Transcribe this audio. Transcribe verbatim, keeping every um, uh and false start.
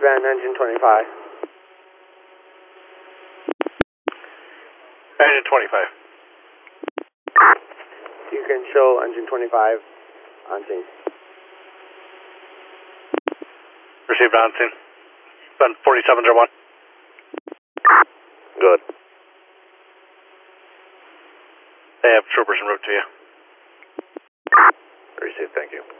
Van engine twenty-five. Engine twenty-five. You can show engine twenty-five on scene. Received on scene. Been forty-seven zero one. Good. They have troopers en route to you. Received, thank you.